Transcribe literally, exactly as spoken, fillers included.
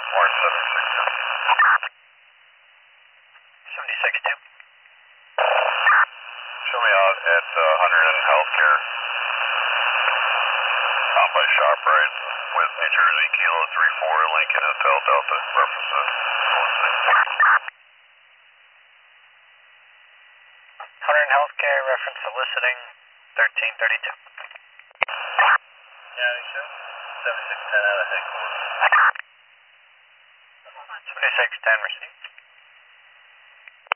Warren seventy-six two. seventy-six two. Show me out at uh, Hunter and Healthcare. Out by ShopRite with New Jersey Kilo three four Lincoln Hotel Delta. Reference uh, Hunter and Healthcare, reference soliciting thirteen thirty-two. County show. seventy-six ten out of headquarters. seventy-six ten received.